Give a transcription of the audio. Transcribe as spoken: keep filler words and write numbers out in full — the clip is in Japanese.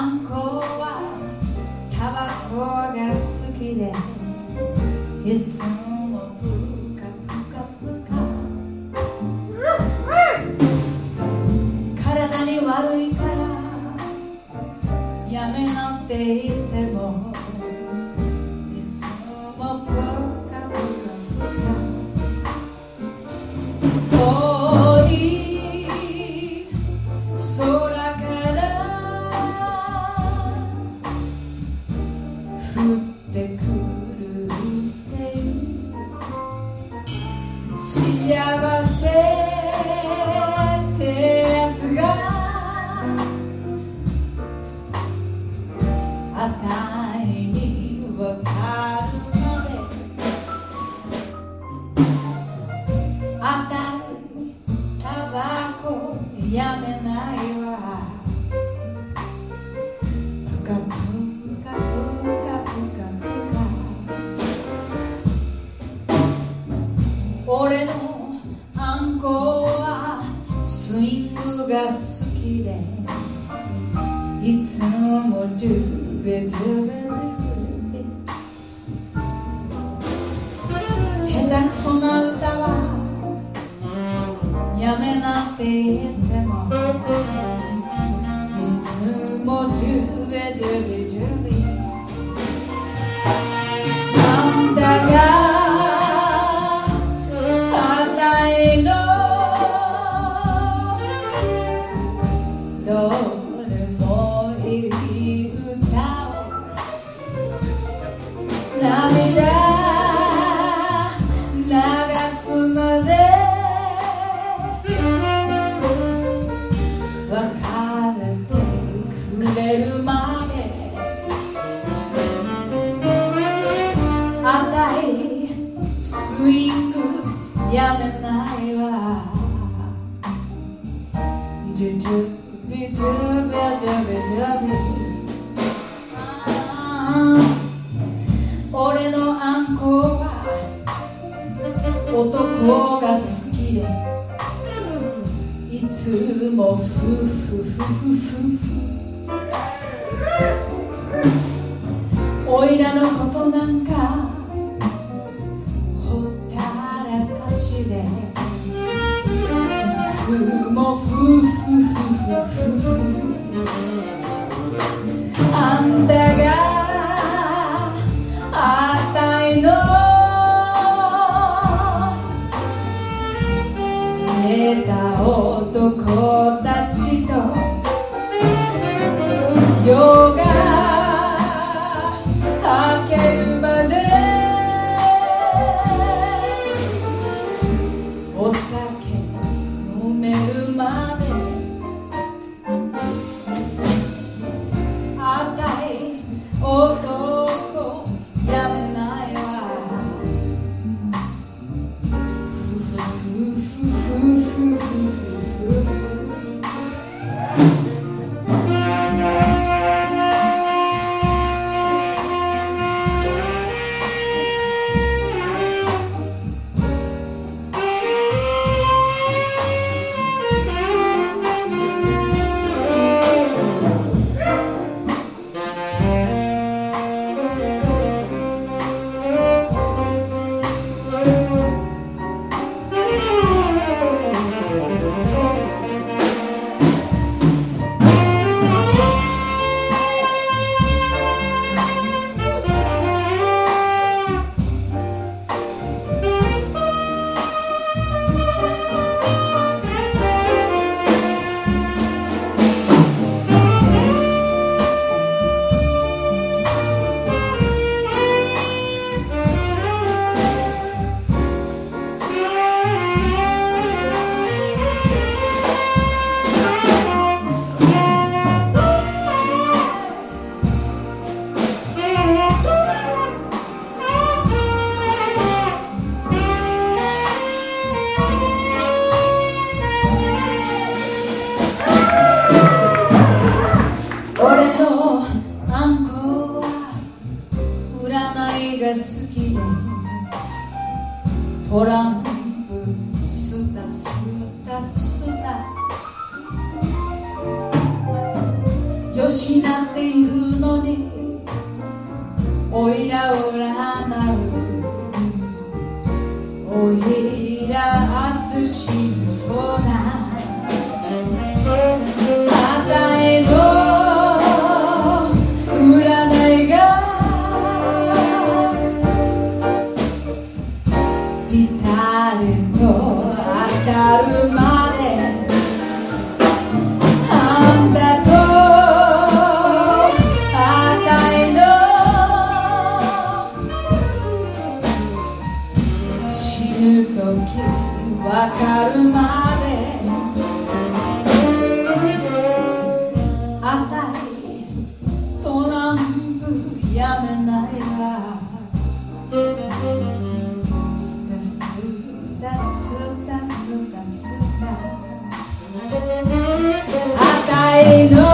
んこはタバコが好きでいつもプカプカプカ体に悪いからやめなって言ってもいつもプカプカプカ遠い空から降ってくるっていう幸せってやつがあたいにわかるまであたいタバコやめないわプカプカプカプカプカ俺のあんこはスイングが好きでいつもドゥベドゥベドゥベ下手くそな歌はやめなって言ってもいつもドゥベドゥベドゥベなんだがあたいのどうでもいい歌を涙流すまで別れてくれるまであたいスイングやめないわドゥドゥビドゥビドゥビドゥビ俺のあんこは男が好きでいつもフフフフフフおいらのことなんかほったらかしでいつもフフフフフあんたがあたいの寝た男たちと夜が明けるまでお酒飲めるまであたい男やめないわフフフフフフフトランプスタスタスタよしなっていうのにおいら占うおいら明日死にそうなあたいの占いがピタリと当たるまであんたとあたいの死ぬ時わかるまであたいトランプやめないわスタスタスタスタスタあたいの